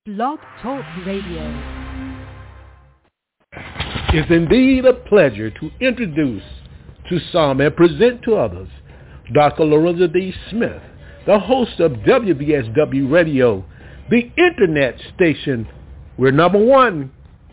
Blog Talk Radio. It's indeed a pleasure to introduce to some and present to others Dr. Lorenzo D. Smith, the host of WBSW Radio, the internet station. We're number one.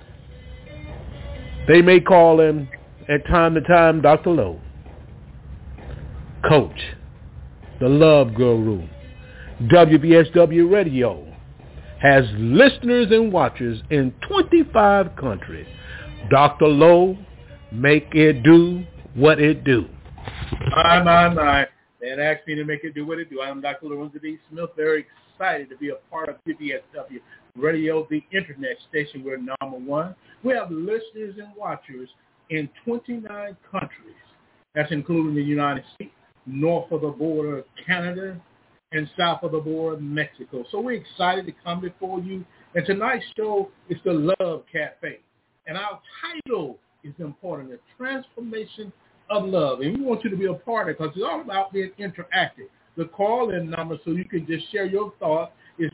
They may call him at time to time Dr. Lowe. Coach, the Love Guru. WBSW Radio has listeners and watchers in 25 countries. Dr. Lowe, make it do what it do. My. And asked me to make it do what it do. I'm Dr. Lorenzo D. Smith, very excited to be a part of WBSW Radio, the internet station. We're number one. We have listeners and watchers in 29 countries. That's including the United States, north of the border, Canada, and south of the border, Mexico. So we're excited to come before you. And tonight's show is the Love Cafe. And our title is important, The Transformation of Love. And we want you to be a part of it because it's all about being interactive. The call-in number so you can just share your thoughts is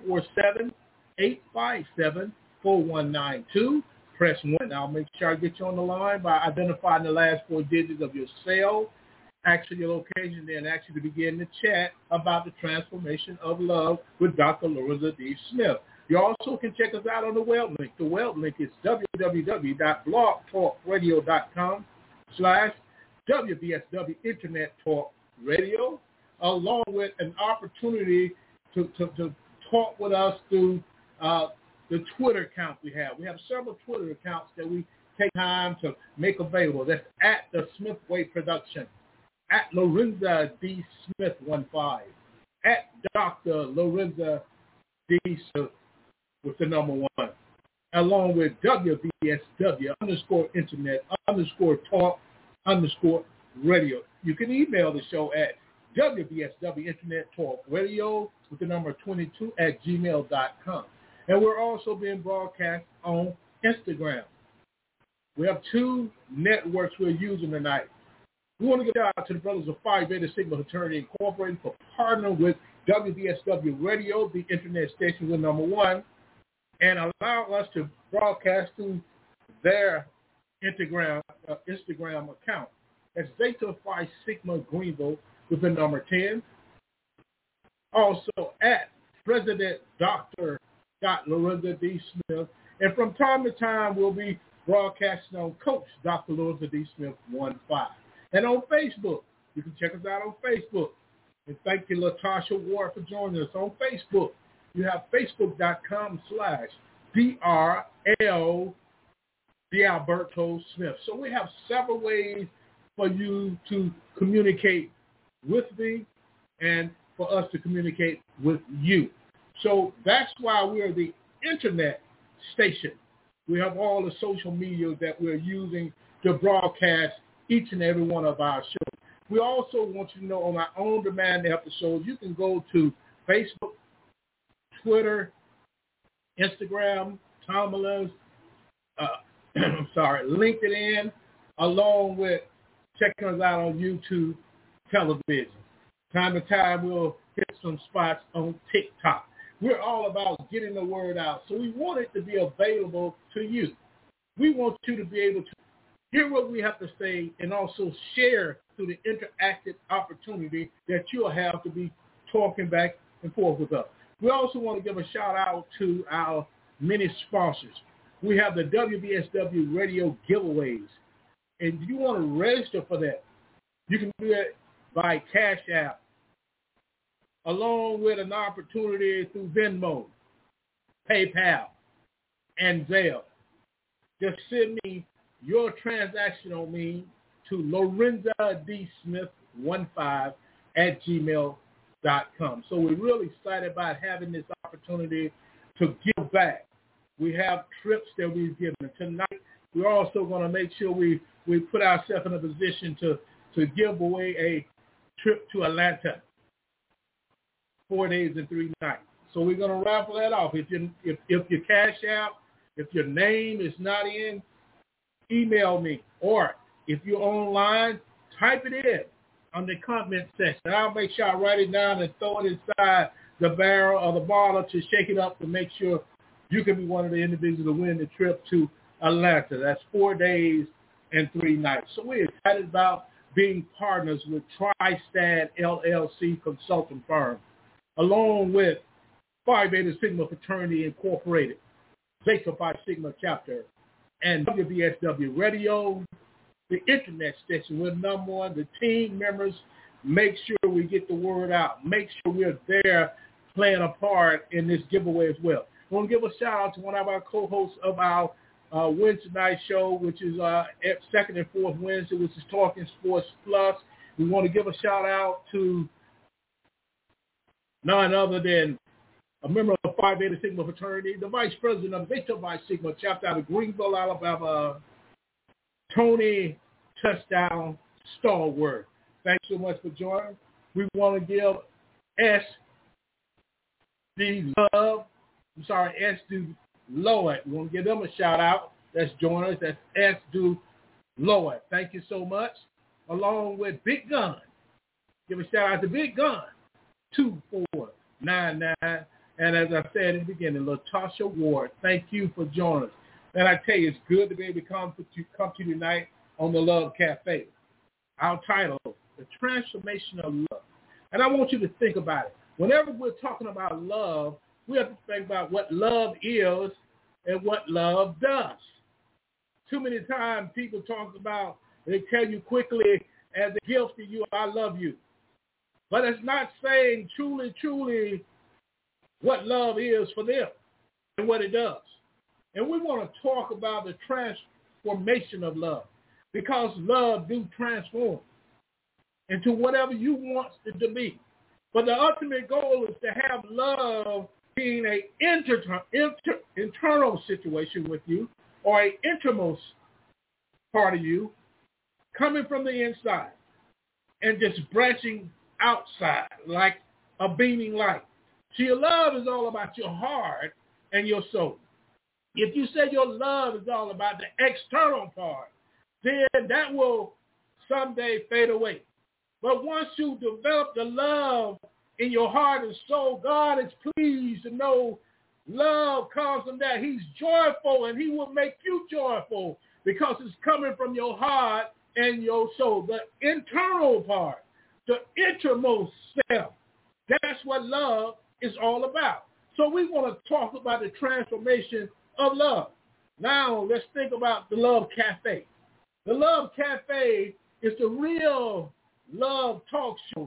347-857-4192. Press 1. I'll make sure I get you on the line by identifying the last four digits of your cell, actually your location, then actually to begin the chat about the transformation of love with Dr. Lorenzo D. Smith. You also can check us out on the web link. The web link is www.blogtalkradio.com/WBSW Internet Talk Radio, along with an opportunity to talk with us through the Twitter account we have. We have several Twitter accounts that we take time to make available. That's at the Smithway Production, at Lorenzo D. Smith 15, at Dr. Lorenzo D. Smith with the number one, along with WBSW _internet_talk_radio. You can email the show at WBSW Internet Talk Radio with the number 22 at gmail.com. And we're also being broadcast on Instagram. We have two networks we're using tonight. We want to give out to the brothers of Phi Beta Sigma Fraternity Incorporated for partnering with WBSW Radio, the internet station with number one, and allow us to broadcast through their Instagram account. That's Zeta Phi Sigma Greenville with the number 10. Also at President Dr. Lorenzo D. Smith. And from time to time, we'll be broadcasting on Coach Dr. Lorenzo D. Smith 15. And on Facebook, you can check us out on Facebook. And thank you, Latasha Ward, for joining us on Facebook. You have facebook.com/DRL D'Alberto Smith. So we have several ways for you to communicate with me and for us to communicate with you. So that's why we're the internet station. We have all the social media that we're using to broadcast each and every one of our shows. We also want you to know on our own demand episodes, you can go to Facebook, Twitter, Instagram, Tumblr, LinkedIn, along with checking us out on YouTube television. Time to time, we'll hit some spots on TikTok. We're all about getting the word out, so we want it to be available to you. We want you to be able to hear what we have to say and also share through the interactive opportunity that you'll have to be talking back and forth with us. We also want to give a shout out to our many sponsors. We have the WBSW Radio giveaways. And if you want to register for that, you can do it by Cash App, along with an opportunity through Venmo, PayPal, and Zelle. Just send me your transaction on me to Lorenzo D. Smith 15 at gmail.com. So we're really excited about having this opportunity to give back. We have trips that we've given. Tonight, we're also going to make sure we put ourselves in a position to give away a trip to Atlanta, 4 days and 3 nights. So we're going to raffle that off. If your Cash App, if your name is not in, email me. Or if you're online, type it in on the comment section. I'll make sure I write it down and throw it inside the barrel or the bottle to shake it up to make sure you can be one of the individuals to win the trip to Atlanta. That's 4 days and 3 nights. So we're excited about being partners with TriStat LLC consulting firm, along with Phi Beta Sigma Fraternity Incorporated, Zeta Phi Sigma Chapter, and WBSW Radio, the internet station. We're number one. The team members make sure we get the word out. Make sure we're there playing a part in this giveaway as well. I want to give a shout out to one of our co-hosts of our Wednesday night show, which is second and fourth Wednesday, which is Talking Sports Plus. We want to give a shout out to none other than a member of Phi Beta Sigma Fraternity, the vice president of Zeta Phi Sigma Chapter out of Greenville, Alabama, Tony Touchdown Stallworth. Thanks so much for joining. We want to give SD Lloyd. We want to give them a shout out. That's joining us. That's SD Lloyd. Thank you so much. Along with Big Gun. Give a shout out to Big Gun. 2499. And as I said in the beginning, Latasha Ward, thank you for joining us. And I tell you, it's good to be able to come to you tonight on the Love Cafe. Our title, The Transformation of Love. And I want you to think about it. Whenever we're talking about love, we have to think about what love is and what love does. Too many times people talk about, they tell you quickly as a gift to you, I love you. But it's not saying truly what love is for them and what it does. And we want to talk about the transformation of love, because love do transform into whatever you want it to be. But the ultimate goal is to have love being an internal situation with you, or an innermost part of you coming from the inside and just branching outside like a beaming light. See, your love is all about your heart and your soul. If you say your love is all about the external part, then that will someday fade away. But once you develop the love in your heart and soul, God is pleased to know love comes from that. He's joyful, and he will make you joyful because it's coming from your heart and your soul. The internal part, the innermost self, that's what love is all about. So we want to talk about the transformation of love. Now let's think about the Love Cafe. The Love Cafe is the real love talk show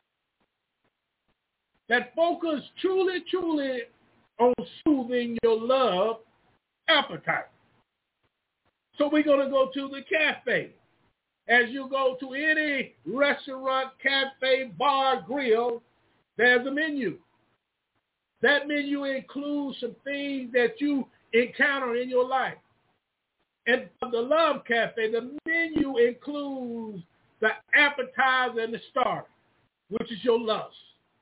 that focus truly on soothing your love appetite. So we're going to go to the cafe. As you go to any restaurant, cafe, bar, grill, there's a menu. That menu includes some things that you encounter in your life. And for the Love Cafe, the menu includes the appetizer and the starter, which is your lust,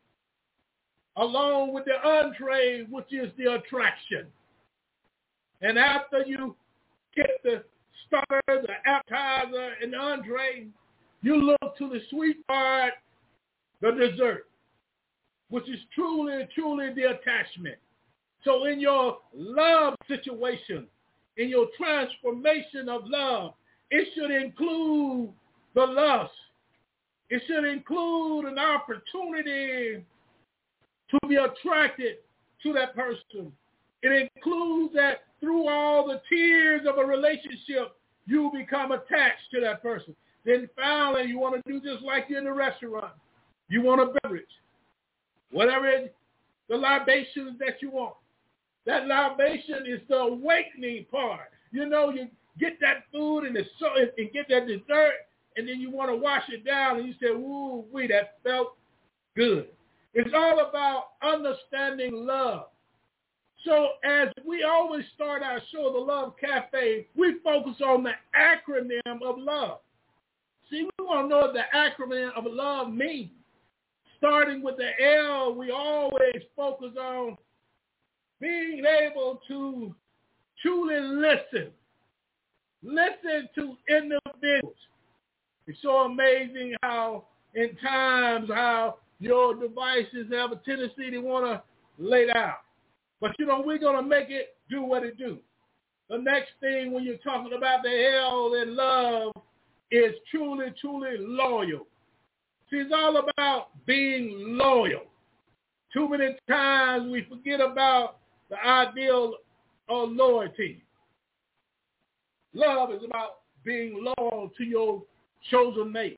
along with the entree, which is the attraction. And after you get the starter, the appetizer, and the entree, you look to the sweet part, the dessert, which is truly the attachment. So in your love situation, in your transformation of love, it should include the lust. It should include an opportunity to be attracted to that person. It includes that through all the tears of a relationship, you become attached to that person. Then finally, you want to do just like you're in a restaurant. You want a beverage. Whatever it is, the libations that you want. That libation is the awakening part. You know, you get that food and get that dessert, and then you want to wash it down, and you say, ooh, that felt good. It's all about understanding love. So as we always start our show, the Love Cafe, we focus on the acronym of love. See, we want to know what the acronym of love means. Starting with the L, we always focus on being able to truly listen. Listen to individuals. It's so amazing how in times how your devices have a tendency to want to lay down. But, we're going to make it do what it do. The next thing when you're talking about the L in love is truly, truly loyal. See, it's all about being loyal. Too many times we forget about the ideal of loyalty. Love is about being loyal to your chosen mate.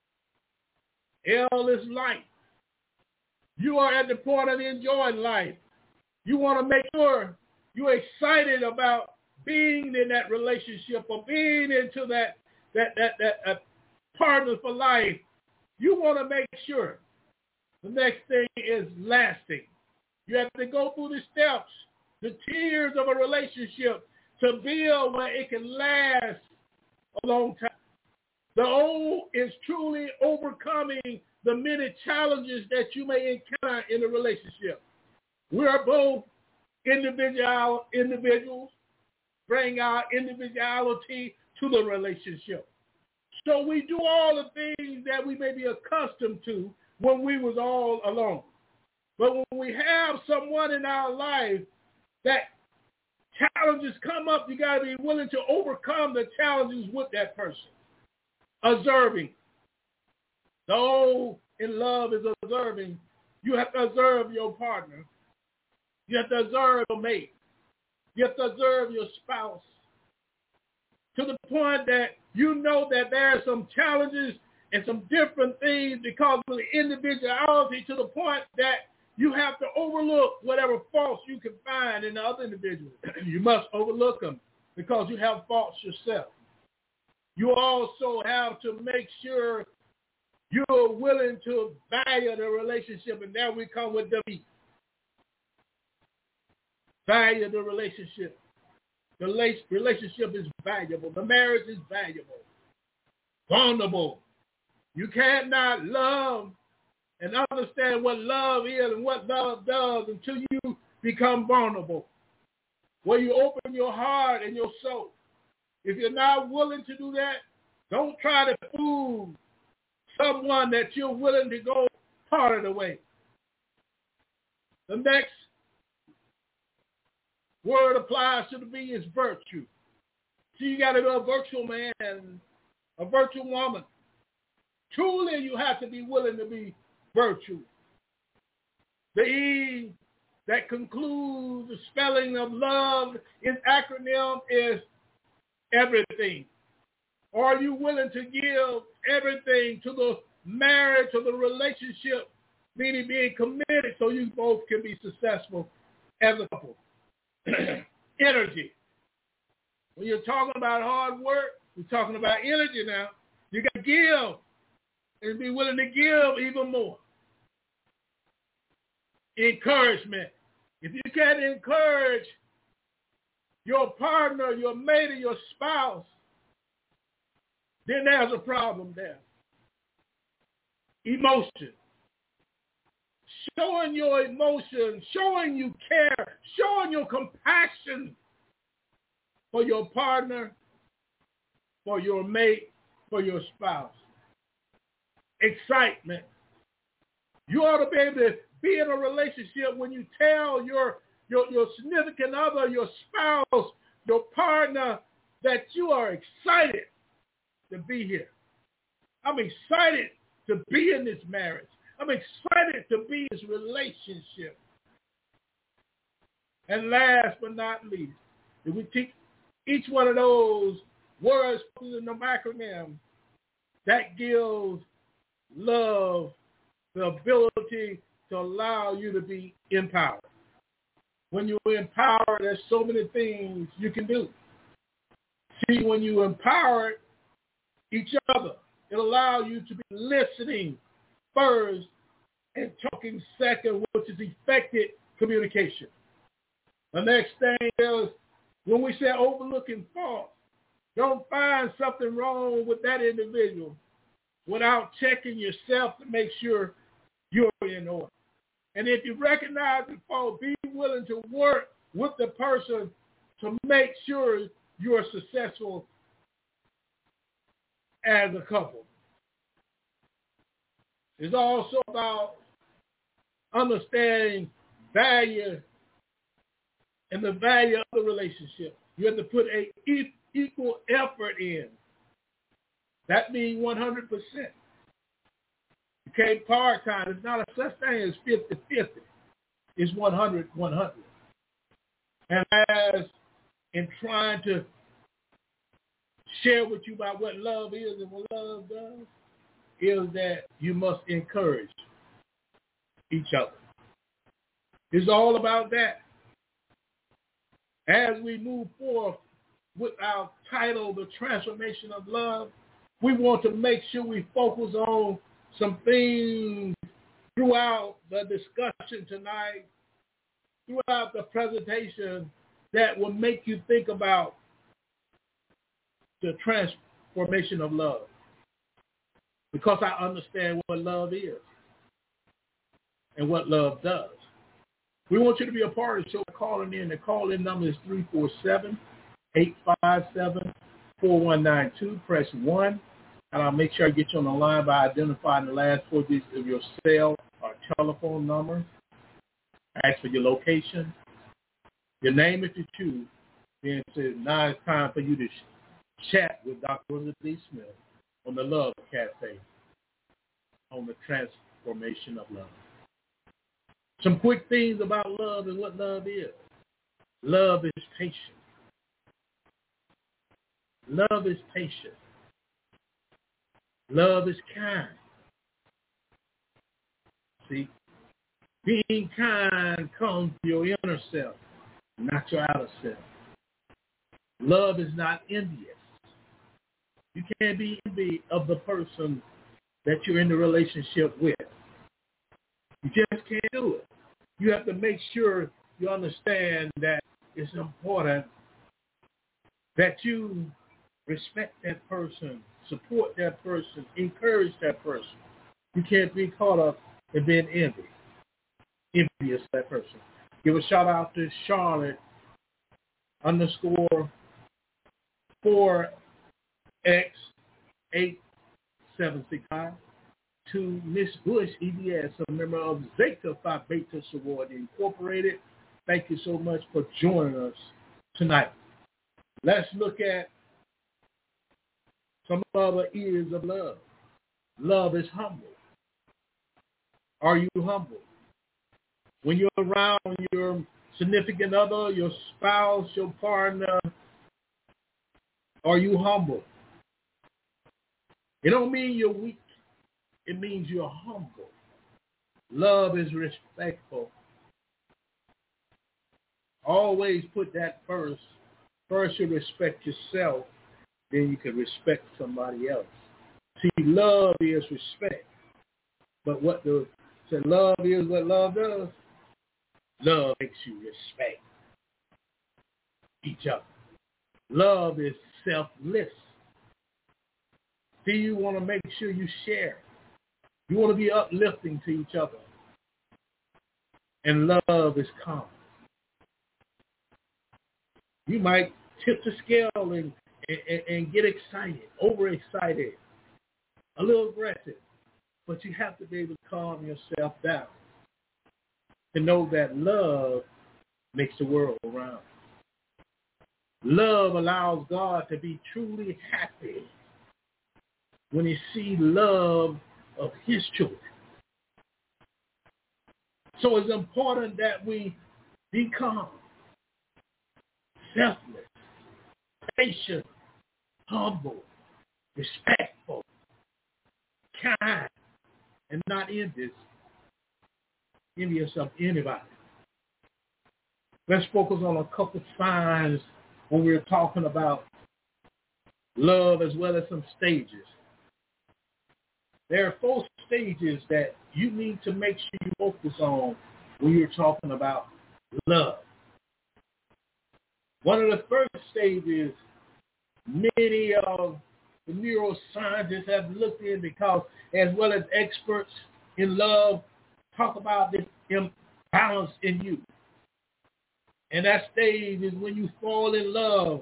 L is life. You are at the point of enjoying life. You want to make sure you're excited about being in that relationship or being into that partner for life. You want to make sure. The next thing is lasting. You have to go through the steps, the tiers of a relationship to build where it can last a long time. The O is truly overcoming the many challenges that you may encounter in a relationship. We are both individuals, bring our individuality to the relationship. So we do all the things that we may be accustomed to when we was all alone. But when we have someone in our life that challenges come up, you got to be willing to overcome the challenges with that person. Observing. The O in love is observing. You have to observe your partner. You have to observe your mate. You have to observe your spouse. To the point that you know that there are some challenges and some different things because of the individuality, to the point that you have to overlook whatever faults you can find in the other individual. You must overlook them because you have faults yourself. You also have to make sure you're willing to value the relationship, and there we come with W. Value the relationship. The relationship is valuable. The marriage is valuable. Vulnerable. You cannot love and understand what love is and what love does until you become vulnerable. Where you open your heart and your soul. If you're not willing to do that, don't try to fool someone that you're willing to go part of the way. The next word applies to the V is virtue. So you got to be a virtual man, a virtual woman. Truly, you have to be willing to be virtual. The E that concludes the spelling of love in acronym is everything. Are you willing to give everything to the marriage or the relationship, meaning being committed so you both can be successful as a couple? Energy. When you're talking about hard work, we're talking about energy now. You got to give and be willing to give even more. Encouragement. If you can't encourage your partner, your mate, or your spouse, then there's a problem there. Emotion. Showing your emotion, showing you care, showing your compassion for your partner, for your mate, for your spouse. Excitement. You ought to be able to be in a relationship when you tell your significant other, your spouse, your partner, that you are excited to be here. I'm excited to be in this marriage. I'm excited to be in this relationship. And last but not least, if we teach each one of those words in the acronym, that gives love the ability to allow you to be empowered. When you're empowered, there's so many things you can do. See, when you empower each other, it allows you to be listening first and talking second, which is effective communication. The next thing is, when we say overlooking faults, don't find something wrong with that individual without checking yourself to make sure you're in order. And if you recognize the fault, be willing to work with the person to make sure you're successful as a couple. It's also about understanding value and the value of the relationship. You have to put a equal effort in. That means 100%. You can't part-time. It's not a such thing as 50-50. It's 100-100. And as in trying to share with you about what love is and what love does, is that you must encourage each other. It's all about that. As we move forth with our title, The Transformation of Love, we want to make sure we focus on some things throughout the discussion tonight, throughout the presentation, that will make you think about the transformation of love. Because I understand what love is and what love does. We want you to be a part of the show calling in. The call-in number is 347-857-4192. Press 1, and I'll make sure I get you on the line by identifying the last 4 digits of your cell or telephone number. Ask for your location, your name if you choose. Then say, now it's time for you to chat with Dr. Elizabeth D. Smith on the Love Cafe on the transformation of love. Some quick things about love and what love is. Love is patient. Love is patient. Love is kind. See, being kind comes from your inner self, not your outer self. Love is not envious. You can't be envious of the person that you're in the relationship with. You just can't do it. You have to make sure you understand that it's important that you respect that person, support that person, encourage that person. You can't be caught up in being envious of that person. Give a shout out to Charlotte _4X8765. To Miss Bush, EBS, a member of Zeta Phi Beta Sorority Incorporated. Thank you so much for joining us tonight. Let's look at some other areas of love. Love is humble. Are you humble? When you're around your significant other, your spouse, your partner, are you humble? It don't mean you're weak. It means you're humble. Love is respectful. Always put that first. First you respect yourself, then you can respect somebody else. See, love is respect. But love is what love does. Love makes you respect each other. Love is selfless. See, you want to make sure you share. You want to be uplifting to each other. And love is calm. You might tip the scale and get excited, overexcited, a little aggressive. But you have to be able to calm yourself down to know that love makes the world go round. Love allows God to be truly happy when he sees love of his children. So it's important that we be calm, selfless, patient, humble, respectful, kind, and not envious of anybody. Let's focus on a couple signs when we're talking about love as well as some stages. There are 4 stages that you need to make sure you focus on when you're talking about love. One of the first stages many of the neuroscientists have looked in, because as well as experts in love talk about this imbalance in you. And that stage is when you fall in love.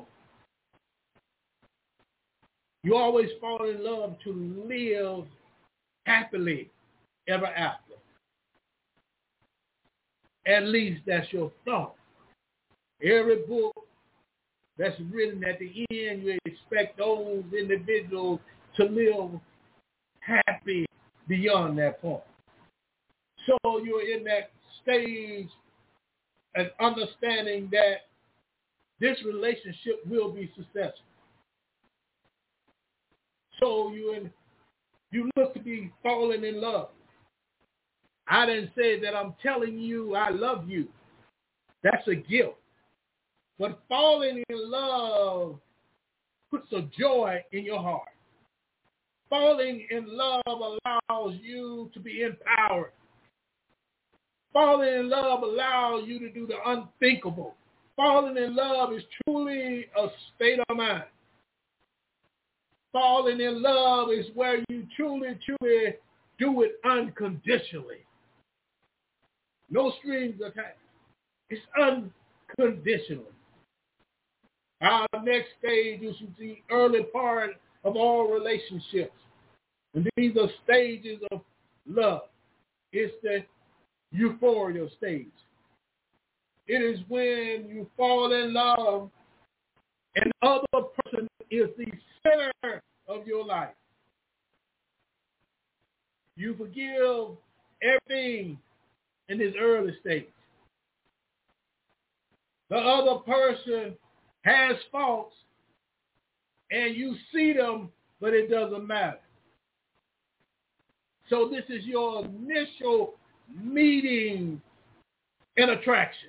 You always fall in love to live happily ever after. At least that's your thought. Every book that's written at the end, you expect those individuals to live happy beyond that point. So you're in that stage and understanding that this relationship will be successful. So you look to be falling in love. I didn't say that I'm telling you I love you. That's a gift. But falling in love puts a joy in your heart. Falling in love allows you to be empowered. Falling in love allows you to do the unthinkable. Falling in love is truly a state of mind. Falling in love is where you truly do it unconditionally. No strings attached. It's unconditional. Our next stage is the early part of all relationships. And these are stages of love. It's the euphoria stage. It is when you fall in love and the other person is the center of your life. You forgive everything in this early stage. The other person has faults and you see them, but it doesn't matter. So this is your initial meeting and attraction.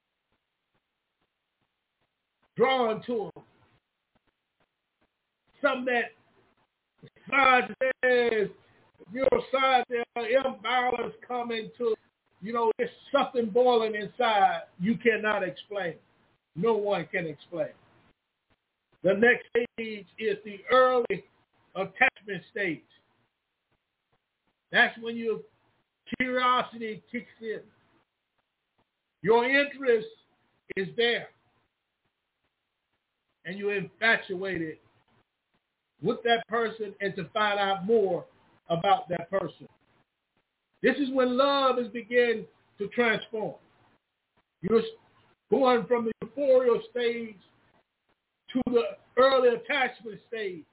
Drawn to them. Something that science says, your side there, imbalance coming to, there's something boiling inside you cannot explain. No one can explain. The next stage is the early attachment stage. That's when your curiosity kicks in. Your interest is there. And you're infatuated with that person and to find out more about that person. This is when love is beginning to transform. You're going from the euphoria stage to the early attachment stage.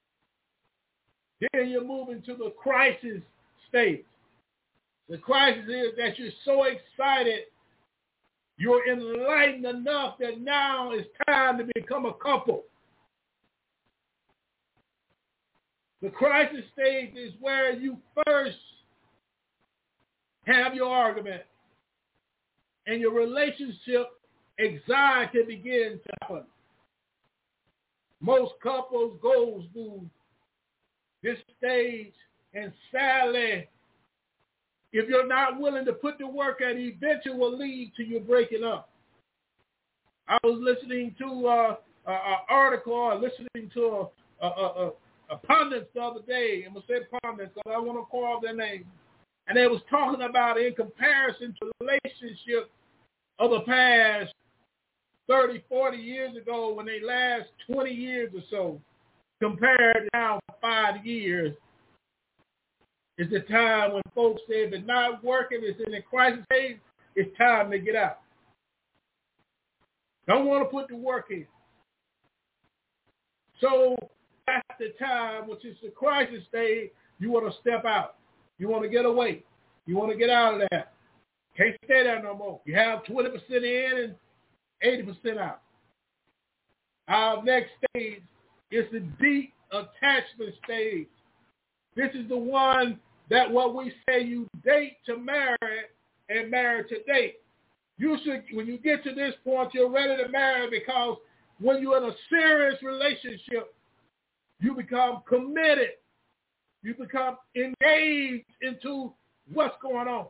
Then you're moving to the crisis stage. The crisis is that you're so excited, you're enlightened enough that now it's time to become a couple. The crisis stage is where you first have your argument and your relationship anxiety begins to happen. Most couples go through this stage, and sadly, if you're not willing to put the work in, eventually will lead to you breaking up. I was listening to an article, or listening to a pundit the other day. I'm going to say pundits, so I don't want to call their name. And they was talking about in comparison to relationships of the past 30, 40 years ago when they last 20 years or so, compared to now 5 years, is the time when folks say if it's not working, it's in the crisis stage, it's time to get out. Don't want to put the work in. So that's the time, which is the crisis stage, you want to step out. You want to get away. You want to get out of there. Can't stay there no more. You have 20% in and 80% out. Our next stage is the deep attachment stage. This is the one that what we say you date to marry and marry to date. You should, when you get to this point, you're ready to marry because when you're in a serious relationship, you become committed. You become engaged into what's going on.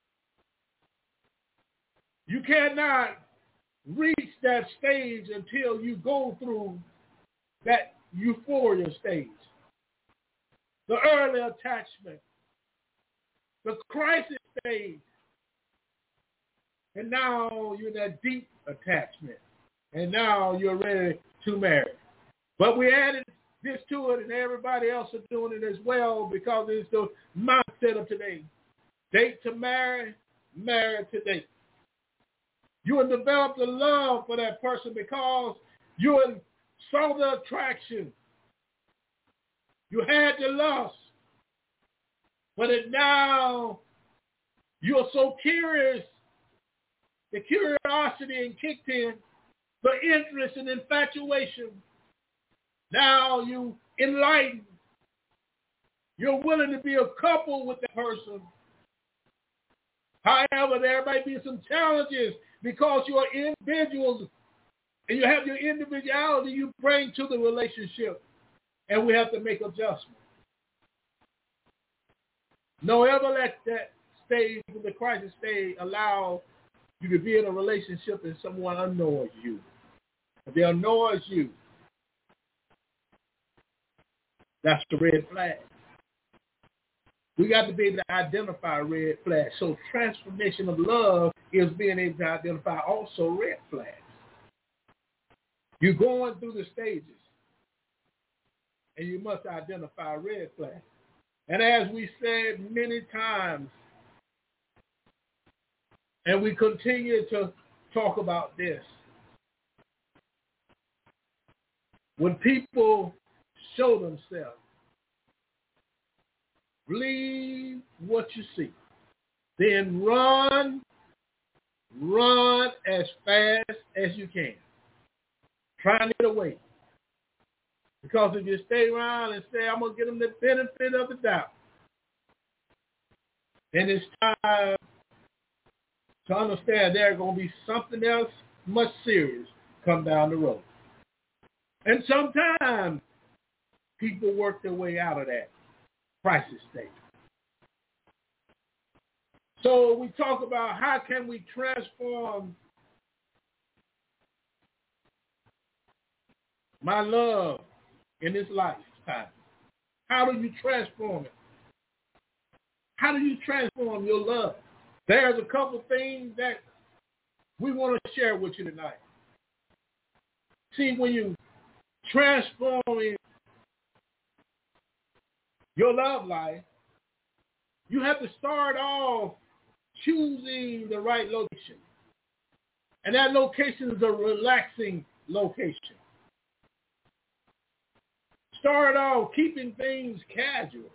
You cannot reach that stage until you go through that euphoria stage. The early attachment. The crisis stage. And now you're in that deep attachment. And now you're ready to marry. But we added this to it, and everybody else is doing it as well because it's the mindset of today. Date to marry, marry to date. You will develop the love for that person because you saw the attraction. You had the lust. But now you're so curious. The curiosity and kicked in. The interest and infatuation. Now you enlightened. You're willing to be a couple with that person. However, there might be some challenges because you are individuals and you have your individuality you bring to the relationship. And we have to make adjustments. Don't ever let that stage, the crisis stage, allow you to be in a relationship and someone annoys you. If they annoys you, that's the red flag. We got to be able to identify red flags. So transformation of love is being able to identify also red flags. You're going through the stages, and you must identify red flags. And as we said many times, and we continue to talk about this, when people show themselves, believe what you see. Then run as fast as you can. Try to get away. Because if you stay around and say, I'm going to give them the benefit of the doubt, then it's time to understand there's going to be something else much serious come down the road. And sometimes people work their way out of that crisis state. So we talk about how can we transform my love in this lifetime. How do you transform it? How do you transform your love? There's a couple things that we want to share with you tonight. See, when you transform your love life, you have to start off choosing the right location. And that location is a relaxing location. Start off keeping things casual.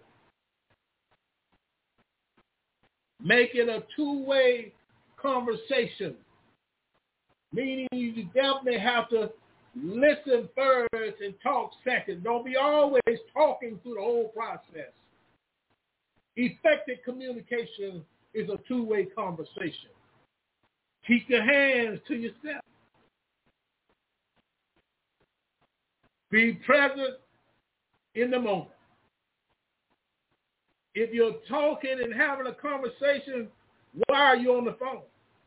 Make it a two-way conversation, meaning you definitely have to listen first and talk second. Don't be always talking through the whole process. Effective communication is a two-way conversation. Keep your hands to yourself. Be present in the moment. If you're talking and having a conversation, why are you on the phone?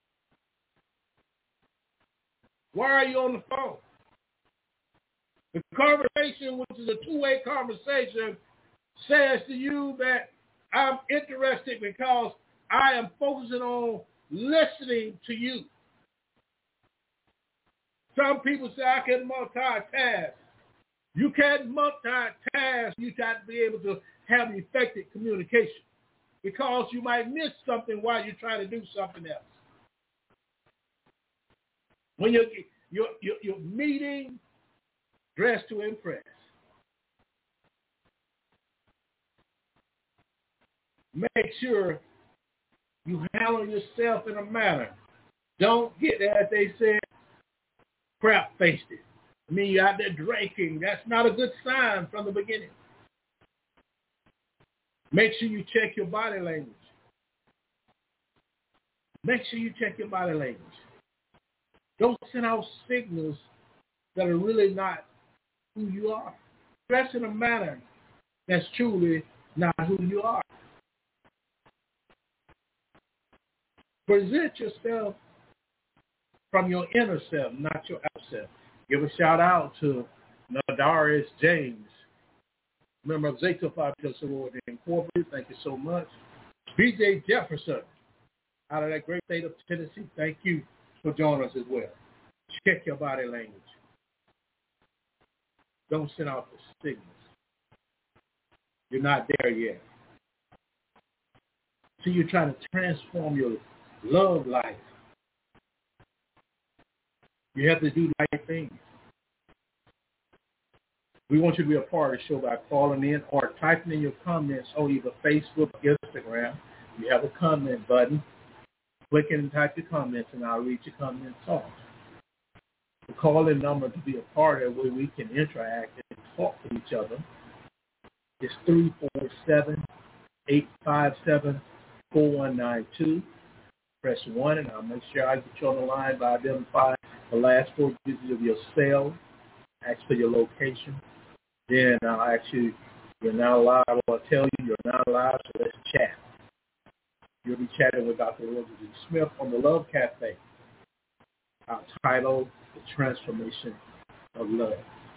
Why are you on the phone? The conversation, which is a two-way conversation, says to you that I'm interested because I am focusing on listening to you. Some people say I can multitask. You can't multitask. You got to be able to have effective communication because you might miss something while you're trying to do something else. When you're meeting, dress to impress. Make sure you handle yourself in a manner. Don't get, as they said, crap-faced it. I mean, you're out there drinking. That's not a good sign from the beginning. Make sure you check your body language. Make sure you check your body language. Don't send out signals that are really not who you are. Dress in a manner that's truly not who you are. Present yourself from your inner self, not your outer self. Give a shout out to Nadarius James, member of Zeta Phi Delta Sorority Incorporated. Thank you so much. BJ Jefferson, out of that great state of Tennessee. Thank you for joining us as well. Check your body language. Don't send out the signals. You're not there yet. So you're trying to transform your love life. You have to do the right thing. We want you to be a part of the show by calling in or typing in your comments on either Facebook or Instagram. You have a comment button. Click in and type your comments, and I'll read your comments off. The call-in number to be a part of where we can interact and talk to each other is 347-857-4192. Press 1, and I'll make sure I get you on the line by identifying the last 4 digits of your cell, ask for your location. Then I'll ask you, you're not allowed, or I'll tell you you're not allowed, so let's chat. You'll be chatting with Dr. Elizabeth Smith on the Love Cafe. Our title, The Transformation of Love.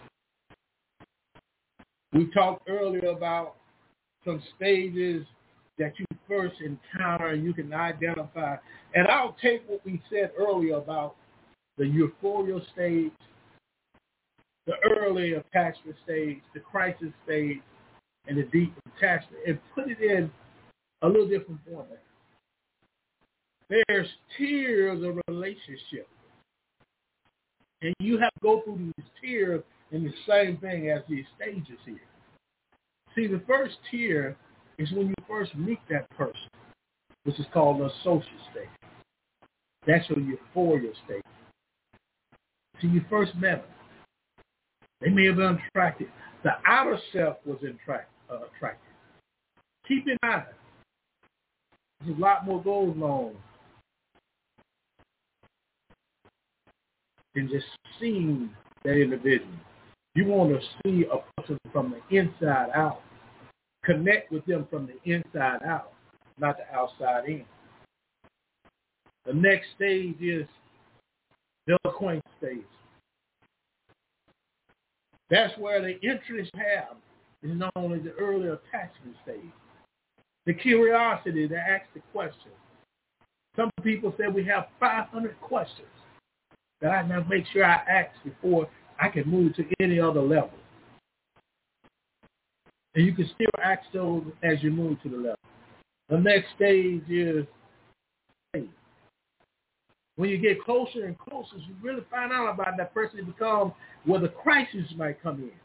We talked earlier about some stages that you first encounter and you can identify. And I'll take what we said earlier about the euphorial stage, the early attachment stage, the crisis stage, and the deep attachment, and put it in a little different format. There's tiers of relationship. And you have to go through these tiers in the same thing as these stages here. See, the first tier is when you first meet that person, which is called the social stage. That's your euphoria stage. See, you first met them. They may have been attracted. The outer self was attracted. Keep in mind, there's a lot more goes on than just seeing that individual. You want to see a person from the inside out. Connect with them from the inside out, not the outside in. The next stage is the acquaintance stage. That's where the interest you have is known as the early attachment stage. The curiosity to ask the question. Some people say we have 500 questions that I now make sure I ask before I can move to any other level. And you can still ask those as you move to the level. The next stage is when you get closer and closer, you really find out about that person. It becomes where the crisis might come in.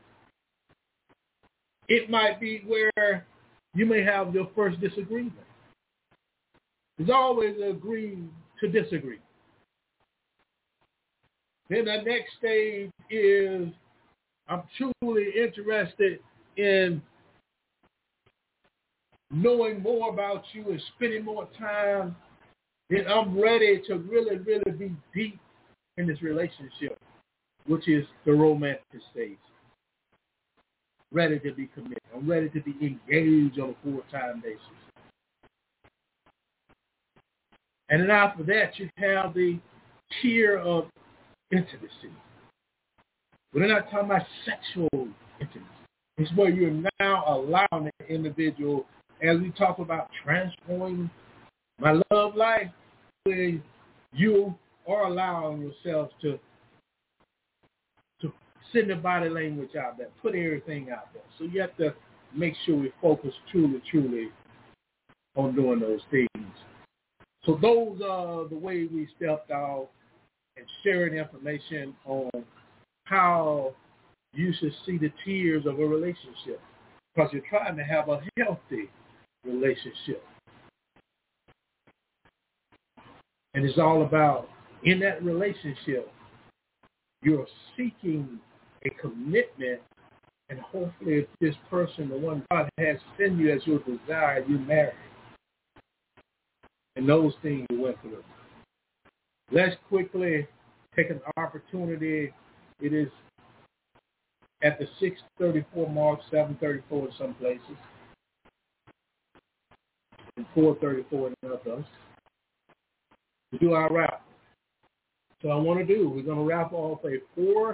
It might be where you may have your first disagreement. There's always agreeing to disagree. Then the next stage is I'm truly interested in knowing more about you and spending more time. And I'm ready to really, really be deep in this relationship, which is the romantic stage. Ready to be committed. I'm ready to be engaged on a full-time basis. And then after that, you have the tier of intimacy. We're not talking about sexual intimacy. It's where you're now allowing the individual, as we talk about transforming my love life, where you are allowing yourself to send the body language out there, put everything out there. So you have to make sure we focus truly on doing those things. So those are the way we stepped out and sharing information on how you should see the tiers of a relationship, because you're trying to have a healthy relationship. And it's all about, in that relationship, you're seeking a commitment, and hopefully if this person, the one God has sent you as your desire, you marry. And those things you went through. Let's quickly take an opportunity. It is at the 6:34 mark, 7:34 in some places, and 4:34 in others, to do our raffle. So I want to do, we're going to raffle off a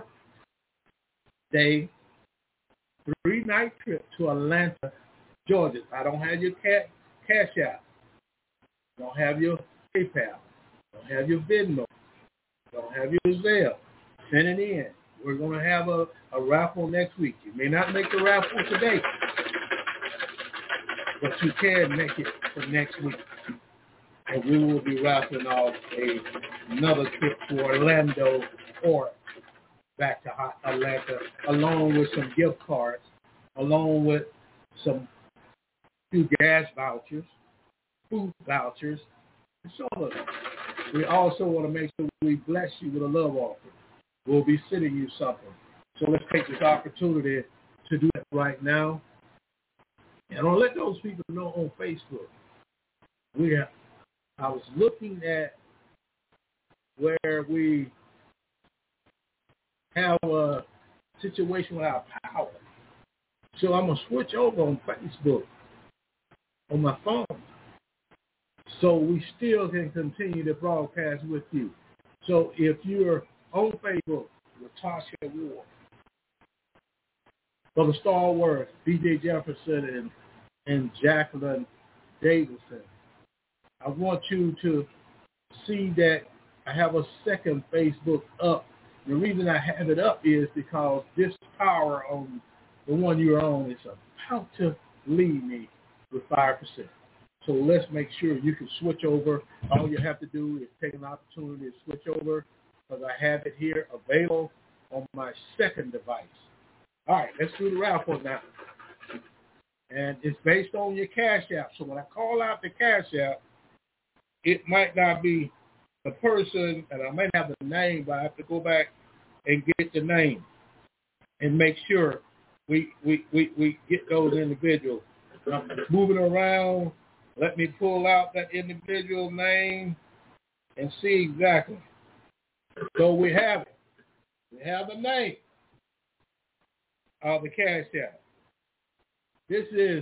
4-day, 3-night trip to Atlanta, Georgia. I don't have your cash out. Don't have your PayPal. Don't have your Venmo. Don't have your Zelle. Send it in. We're going to have a raffle next week. You may not make the raffle today, but you can make it for next week. And we will be raffling off another trip to Orlando report back to Atlanta, along with some gift cards, along with some few gas vouchers, food vouchers, and so on. We also want to make sure we bless you with a love offering. We'll be sending you something. So let's take this opportunity to do that right now. And I'll let those people know on Facebook. I was looking at where we have a situation with our power. So I'm going to switch over on Facebook on my phone so we still can continue to broadcast with you. So if you're on Facebook, Latasha Ward, Brother Stallworth, B.J. Jefferson, and Jacqueline Davidson, I want you to see that I have a second Facebook up. The reason I have it up is because this power on the one you're on is about to leave me with 5%. So let's make sure you can switch over. All you have to do is take an opportunity to switch over because I have it here available on my second device. All right, let's do the raffle now. And it's based on your Cash App. So when I call out the Cash App, it might not be the person, and I might have the name, but I have to go back and get the name and make sure we get those individuals. I'm moving around. Let me pull out that individual name and see exactly. So we have it. We have the name of the Cash App. This is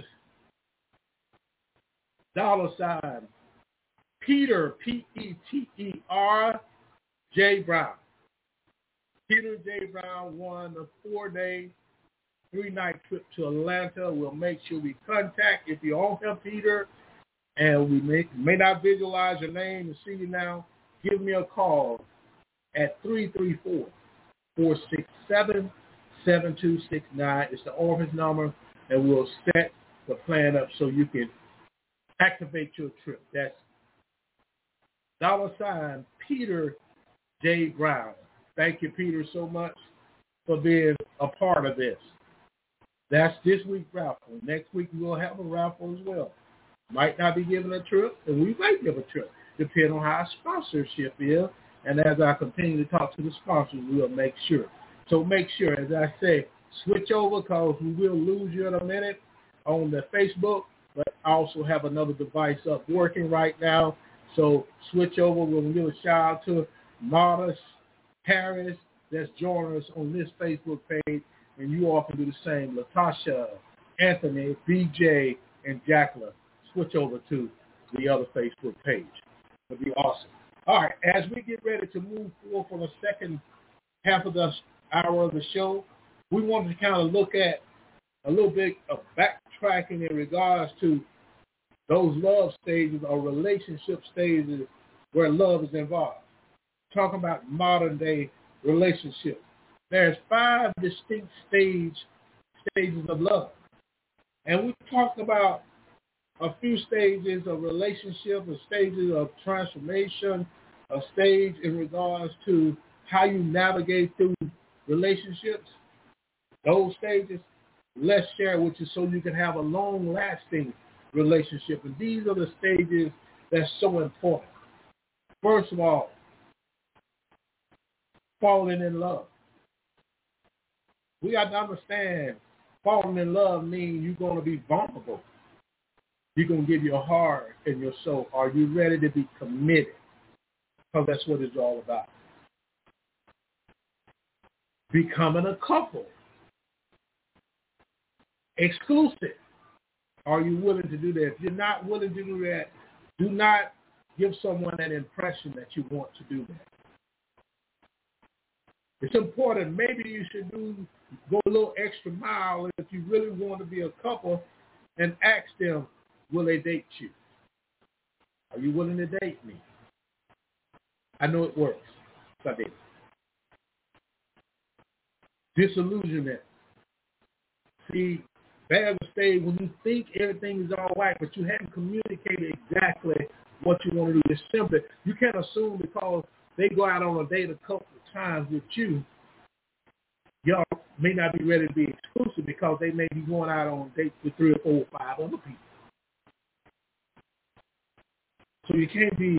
$ Peter, Peter J. Brown. Peter J. Brown won a 4-day, 3-night trip to Atlanta. We'll make sure we contact if you own him, Peter, and we may not visualize your name and see you now. Give me a call at 334-467-7269. It's the office number, and we'll set the plan up so you can activate your trip. That's $ Peter J. Brown. Thank you, Peter, so much for being a part of this. That's this week's raffle. Next week we'll have a raffle as well. Might not be giving a trip, and we might give a trip, depending on how our sponsorship is. And as I continue to talk to the sponsors, we'll make sure. So make sure, as I say, switch over because we will lose you in a minute on the Facebook, but I also have another device up working right now. So switch over. We'll give a shout out to Martis Harris that's joining us on this Facebook page, and you all can do the same. Latasha, Anthony, BJ, and Jacqueline. Switch over to the other Facebook page. It'll be awesome. All right, as we get ready to move forward for the second half of the hour of the show, we wanted to kind of look at a little bit of backtracking in regards to those love stages or relationship stages where love is involved. Talking about modern day relationships. There's 5 distinct stages of love. And we talked about a few stages of relationship, a stages of transformation, a stage in regards to how you navigate through relationships. Those stages, let's share with you so you can have a long-lasting relationship. And these are the stages that's so important. First of all, falling in love. We got to understand falling in love means you're going to be vulnerable. You're going to give your heart and your soul. Are you ready to be committed? Because that's what it's all about. Becoming a couple. Exclusive. Are you willing to do that? If you're not willing to do that, do not give someone that impression that you want to do that. It's important. Maybe you should go a little extra mile if you really want to be a couple and ask them, will they date you? Are you willing to date me? I know it works. I did. Disillusionment. See, there's a stage when you think everything is all right, but you haven't communicated exactly what you want to do. It's simply, you can't assume because they go out on a date a couple of sometimes with you, y'all may not be ready to be exclusive because they may be going out on dates with 3 or 4 or 5 other people. So you can't be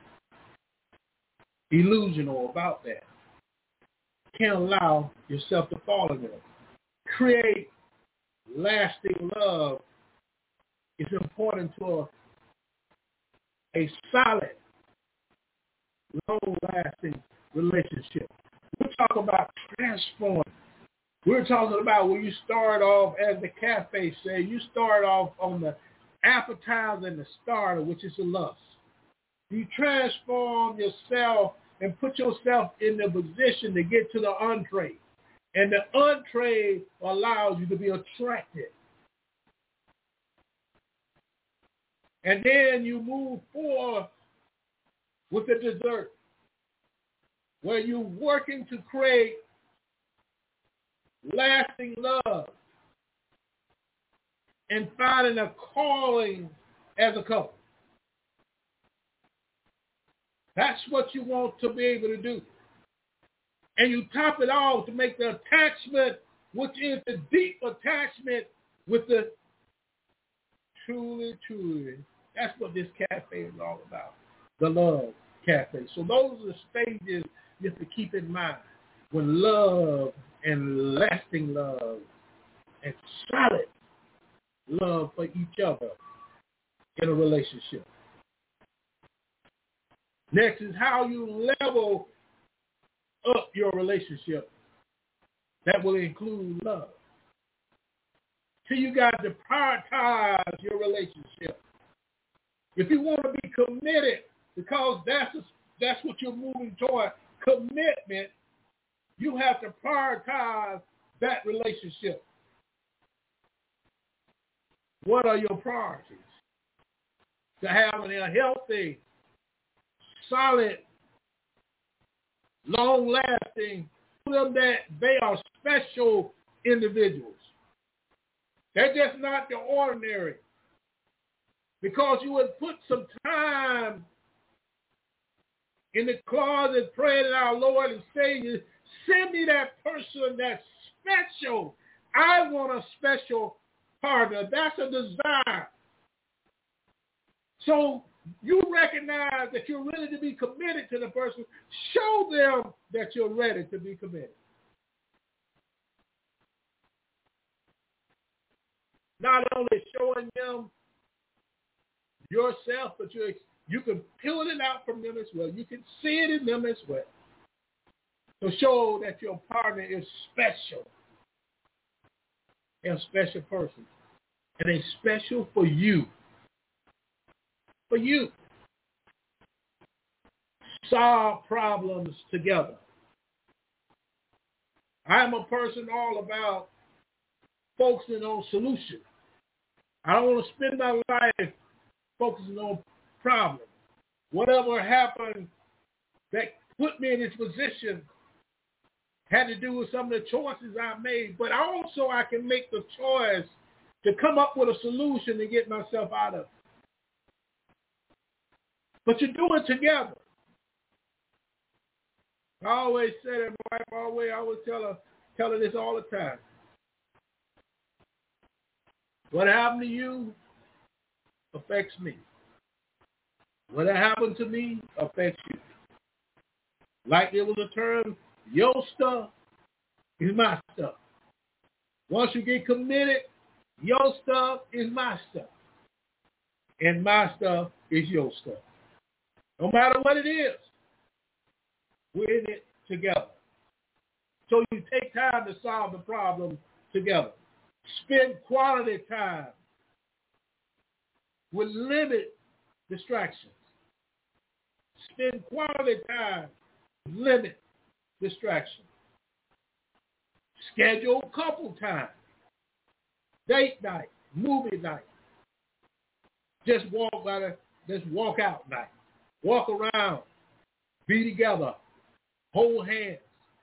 illusional about that. You can't allow yourself to fall in it. Create lasting love is important to a solid, long-lasting relationship. We're talking about transforming. We're talking about when you start off, as the cafe says, you start off on the appetizer and the starter, which is the lust. You transform yourself and put yourself in the position to get to the entree. And the entree allows you to be attracted. And then you move forward with the dessert, where you're working to create lasting love and finding a calling as a couple. That's what you want to be able to do. And you top it off to make the attachment, which is the deep attachment with the truly. That's what this cafe is all about, the Love Cafe. So those are the stages you have to keep in mind when love and lasting love and solid love for each other in a relationship. Next is how you level up your relationship. That will include love. So you got to prioritize your relationship. If you want to be committed, because that's what you're moving toward, commitment, you have to prioritize that relationship. What are your priorities? To have a healthy, solid, long-lasting, that they are special individuals. They're just not the ordinary. Because you would put some time in the closet praying to our Lord and Savior, send me that person that's special. I want a special partner. That's a desire. So you recognize that you're ready to be committed to the person. Show them that you're ready to be committed. Not only showing them yourself, but you can peel it out from them as well. You can see it in them as well. To show that your partner is special. A special person. And a special for you. For you. Solve problems together. I'm a person all about focusing on solutions. I don't want to spend my life focusing on problems. Whatever happened that put me in this position had to do with some of the choices I made, but also I can make the choice to come up with a solution to get myself out of it. But you do it together. I always say that, my wife I always tell her this all the time. What happened to you affects me. What happened to me affects you. Like it was a term, your stuff is my stuff. Once you get committed, your stuff is my stuff. And my stuff is your stuff. No matter what it is, we're in it together. So you take time to solve the problem together. Spend quality time with limit distractions. Spend quality time with limit distractions. Schedule couple time. Date night, movie night. Just walk out night. Walk around. Be together. Hold hands.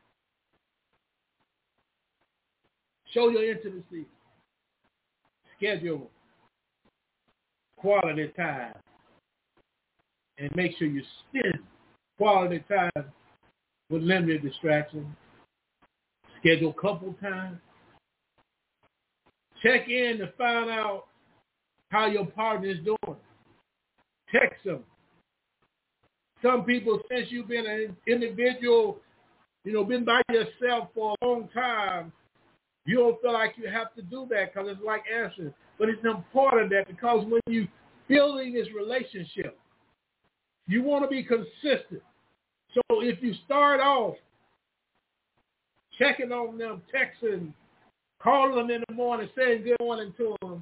Show your intimacy. Schedule quality time. And make sure you spend quality time with limited distractions. Schedule couple time. Check in to find out how your partner is doing. Text them. Some people, since you've been an individual, been by yourself for a long time, you don't feel like you have to do that because it's like answering. But it's important that because when you building this relationship, you want to be consistent. So if you start off checking on them, texting, calling them in the morning, saying good morning to them,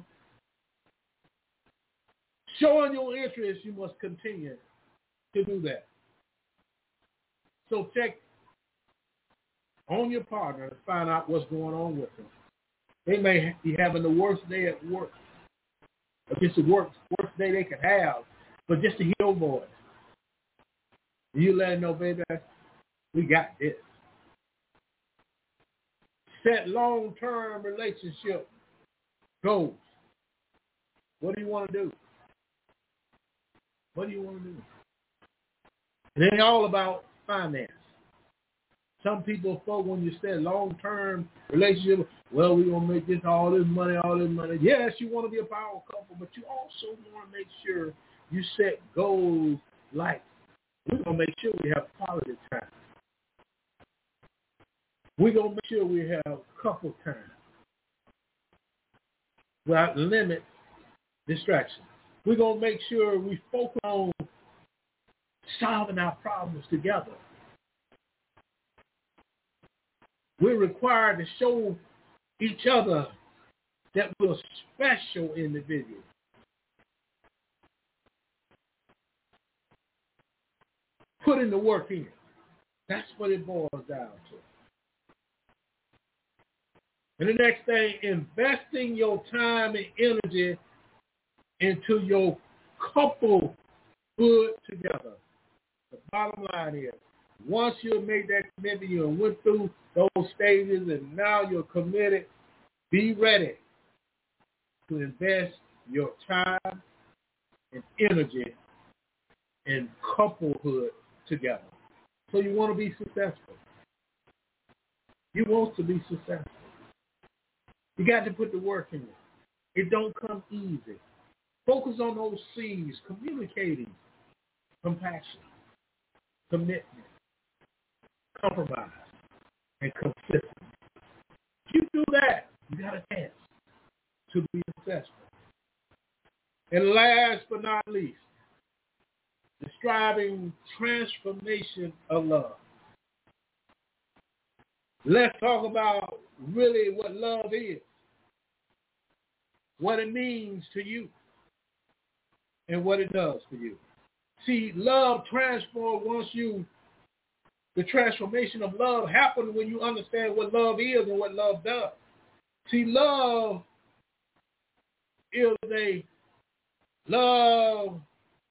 showing your interest, you must continue to do that. So check on your partner and find out what's going on with them. They may be having the worst day at work, or just the worst day they could have, but just to hear your voice. You let them know, baby, we got this. Set long-term relationship goals. What do you want to do? What do you want to do? It ain't all about finance. Some people thought when you said long-term relationship, well, we're going to make this all this money. Yes, you want to be a power couple, but you also want to make sure you set goals like we're going to make sure we have quality time. We're going to make sure we have couple time without limit distraction. We're going to make sure we focus on solving our problems together. We're required to show each other that we're special individuals. Putting the work in. That's what it boils down to. And the next thing, investing your time and energy into your couplehood together. The bottom line is, once you made that commitment, you went through those stages, and now you're committed, be ready to invest your time and energy in couplehood together. So you want to be successful. You want to be successful. You got to put the work in it. It don't come easy. Focus on those C's: communicating, compassion, commitment, compromise, and consistency. If you do that, you got a chance to be successful. And last but not least, the striving transformation of love. Let's talk about really what love is, what it means to you, and what it does for you. See, love transforms the transformation of love happens when you understand what love is and what love does. See, love is love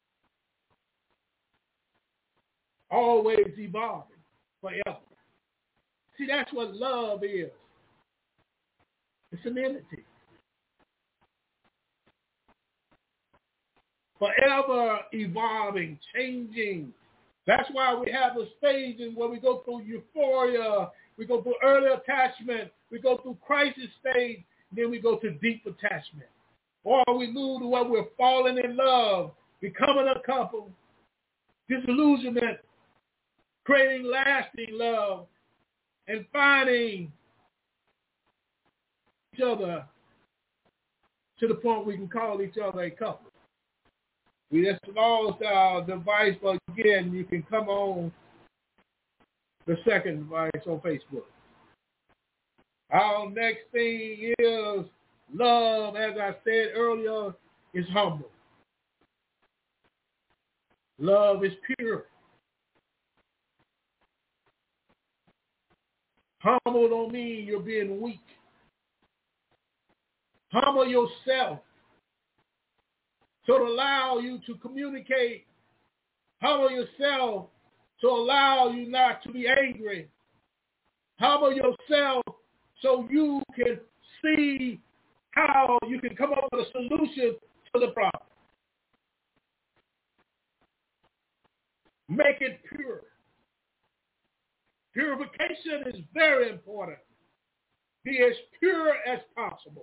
always evolving forever. See, that's what love is. It's an entity. Forever evolving, changing. That's why we have the stages where we go through euphoria, we go through early attachment, we go through crisis stage, then we go to deep attachment. Or we move to where we're falling in love, becoming a couple, disillusionment, creating lasting love, and finding each other to the point we can call each other a couple. We just lost our device, but again, you can come on the second device on Facebook. Our next thing is love, as I said earlier, is humble. Love is pure. Humble don't mean you're being weak. Humble yourself to allow you to communicate. Humble yourself to allow you not to be angry. Humble yourself so you can see how you can come up with a solution to the problem. Make it pure. Purification is very important. Be as pure as possible.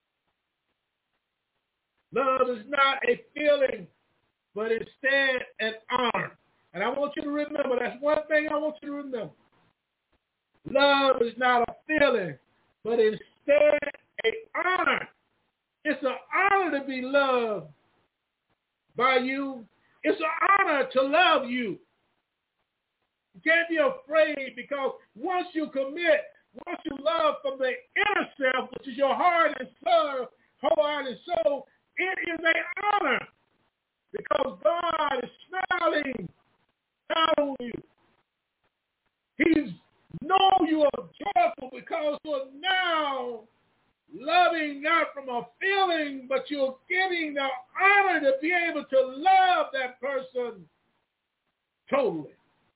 Love is not a feeling, but instead an honor. And I want you to remember, that's one thing I want you to remember. Love is not a feeling, but instead an honor. It's an honor to be loved by you. It's an honor to love you. You can't be afraid, because once you commit, once you love from the inner self, which is your heart and soul, whole heart and soul, it is an honor, because God is smiling down on you. He's know you are joyful because you're now loving not from a feeling, but you're giving the honor to be able to love that person totally.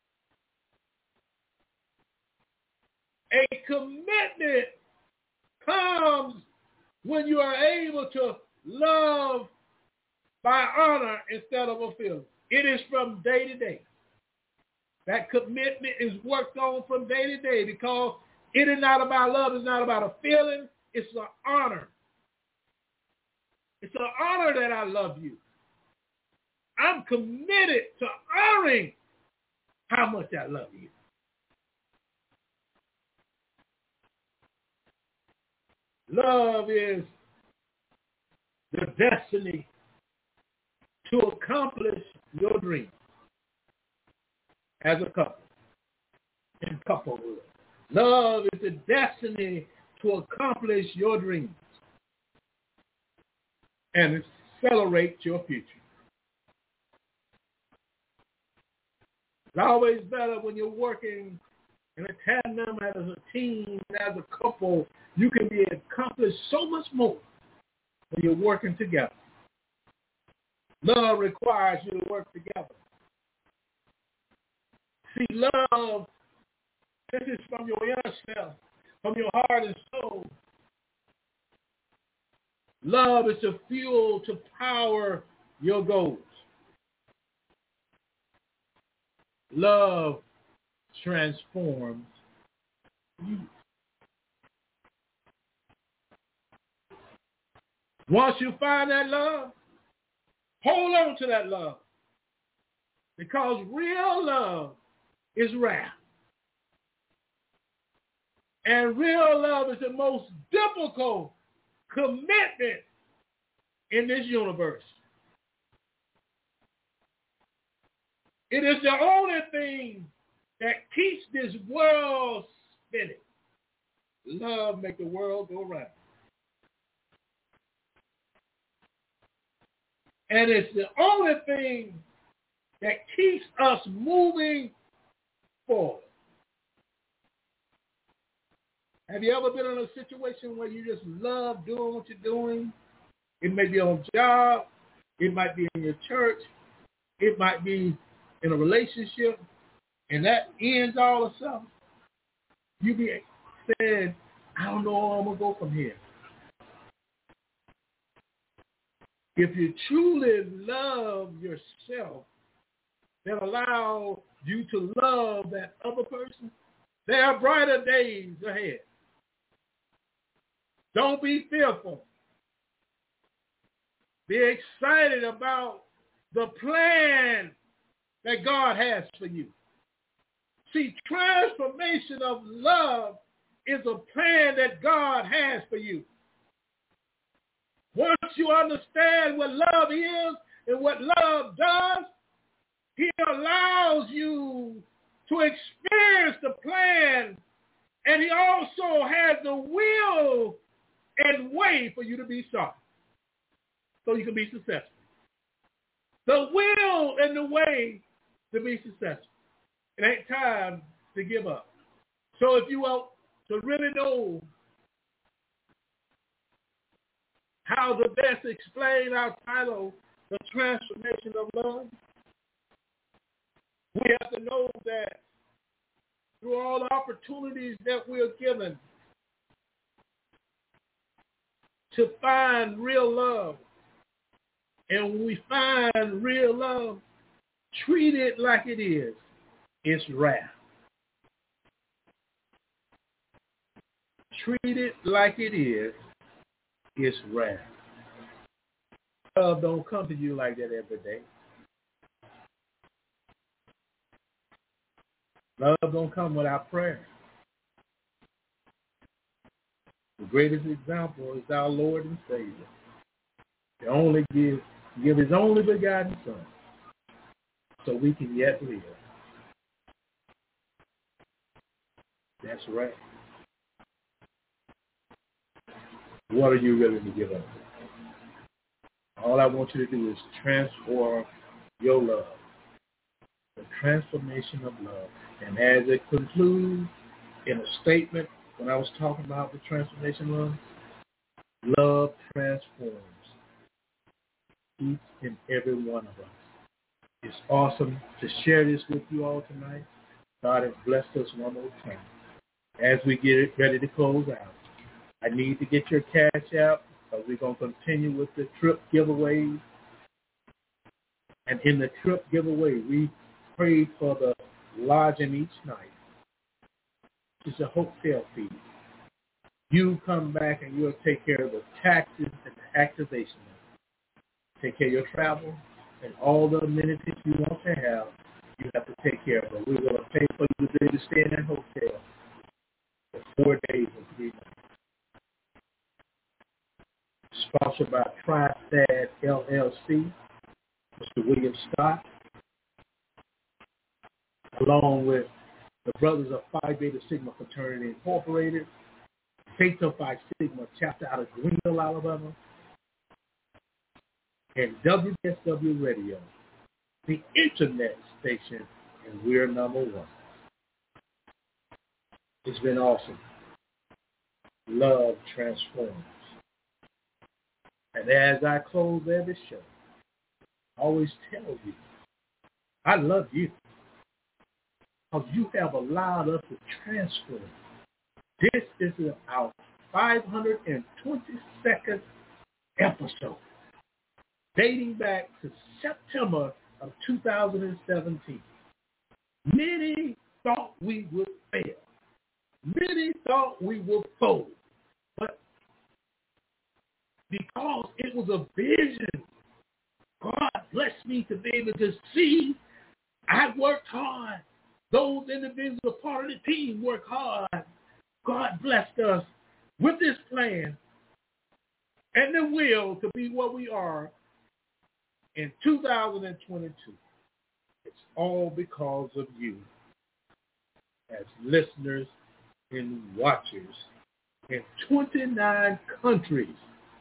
A commitment comes when you are able to love by honor instead of a feeling. It is from day to day. That commitment is worked on from day to day, because it is not about love. It's not about a feeling. It's an honor. It's an honor that I love you. I'm committed to honoring how much I love you. Love is the destiny to accomplish your dreams as a couple, in couplehood. Love is the destiny to accomplish your dreams and accelerate your future. It's always better when you're working in a tandem as a team, as a couple. You can be accomplished so much more when you're working together. Love requires you to work together. See, love, this is from your inner self, from your heart and soul. Love is the fuel to power your goals. Love transforms you. Once you find that love, hold on to that love, because real love is rare. And real love is the most difficult commitment in this universe. It is the only thing that keeps this world spinning. Love makes the world go round. And it's the only thing that keeps us moving forward. Have you ever been in a situation where you just love doing what you're doing? It may be on a job. It might be in your church. It might be in a relationship. And that ends all of a sudden. You be saying, I don't know where I'm going to go from here. If you truly love yourself, that allow you to love that other person, there are brighter days ahead. Don't be fearful. Be excited about the plan that God has for you. See, transformation of love is a plan that God has for you. Once you understand what love is and what love does, he allows you to experience the plan, and he also has the will and way for you to be sorry, so you can be successful. The will and the way to be successful. It ain't time to give up. So if you want to really know how to best explain our title, The Transformation of Love, we have to know that through all the opportunities that we're given to find real love, and when we find real love, treat it like it is. It's rare. treat it like it is, it's rare. Love don't come to you like that every day. Love don't come without prayer. The greatest example is our Lord and Savior. He only give his only begotten Son so we can yet live. That's right. What are you willing to give up? All I want you to do is transform your love. The transformation of love. And as it concludes in a statement, when I was talking about the transformation of love transforms each and every one of us. It's awesome to share this with you all tonight. God has blessed us one more time. As we get ready to close out, I need to get your cash out because we're going to continue with the trip giveaways. And in the trip giveaway, we prayed for the lodging each night. It's a hotel fee. You come back and you'll take care of the taxes and the activation. Take care of your travel and all the amenities you want to have. You have to take care of it. We're going to pay for you to be able to stay in that hotel for 4 days and 3 nights. Sponsored by TriStad LLC, Mr. William Scott, along with the Brothers of Phi Beta Sigma Fraternity Incorporated, Theta Phi Sigma chapter out of Greenville, Alabama, and WSW Radio, the internet station, and we're number one. It's been awesome. Love transforms. And as I close every show, I always tell you, I love you. Because you have allowed us to transform. This is our 522nd episode, dating back to September of 2017. Many thought we would fail. Many thought we would fold. But because it was a vision, God blessed me to be able to see. I worked hard. Those individuals, a part of the team, work hard. God blessed us with this plan and the will to be what we are in 2022. It's all because of you as listeners and watchers in 29 countries.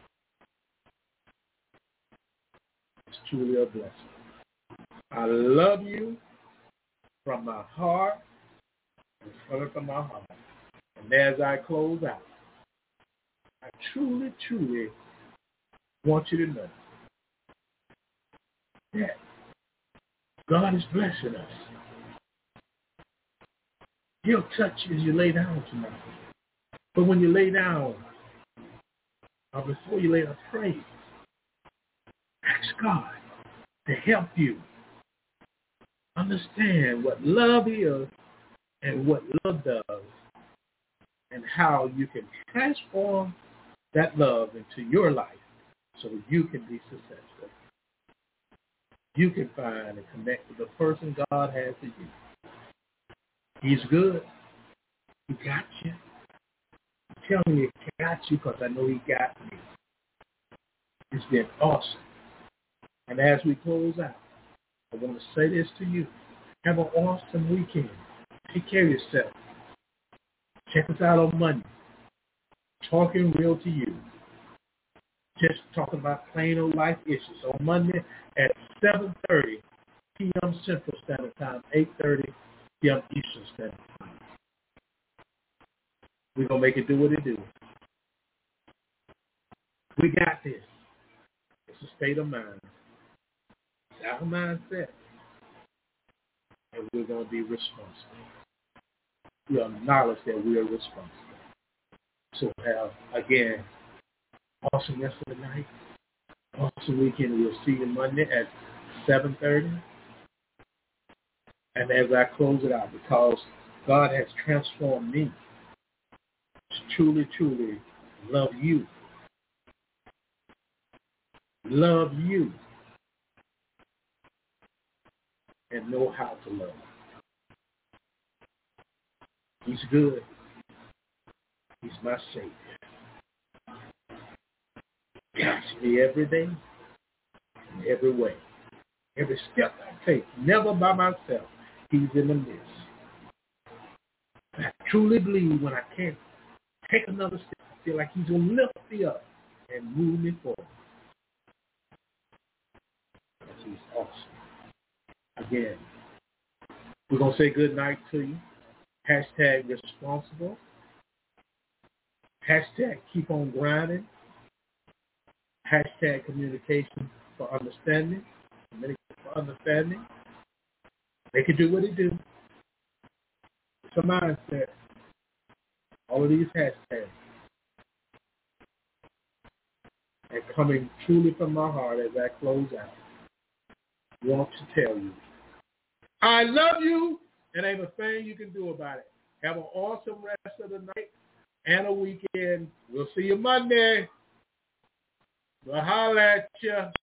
It's truly a blessing. I love you from my heart and from my heart. And as I close out, I truly, truly want you to know that God is blessing us. He'll touch you as you lay down tonight. But when you lay down, or before you lay down, pray. Ask God to help you understand what love is and what love does and how you can transform that love into your life so you can be successful. You can find and connect with the person God has for you. He's good. He got you. I'm telling you, he got you because I know he got me. It's been awesome. And as we close out, I want to say this to you. Have an awesome weekend. Take care of yourself. Check us out on Monday. Talking real to you. Just talking about plain old life issues. On Monday at 7:30 p.m. Central Standard Time, 8:30 p.m. Eastern Standard Time. We're going to make it do what it do. We got this. It's a state of mind. It's our mindset. And we're going to be responsible. We acknowledge that we are responsible. So have, again, awesome rest of the night. Awesome weekend. We'll see you Monday at 7:30. And as I close it out, because God has transformed me, He's truly, truly love you. Love you. And know how to love. He's good. He's my Savior. Guides me every day, in every way. Every step I take, never by myself. He's in the midst. I truly believe when I can't take another step, I feel like he's going to lift me up and move me forward. Because he's awesome. Again, we're going to say good night to you. Hashtag responsible. Hashtag keep on grinding. Hashtag communication for understanding. Communicate for understanding. They can do what they do. It's a mindset. All of these hashtags. And coming truly from my heart as I close out, I want to tell you, I love you, and ain't a thing you can do about it. Have an awesome rest of the night and a weekend. We'll see you Monday. We'll holler at you.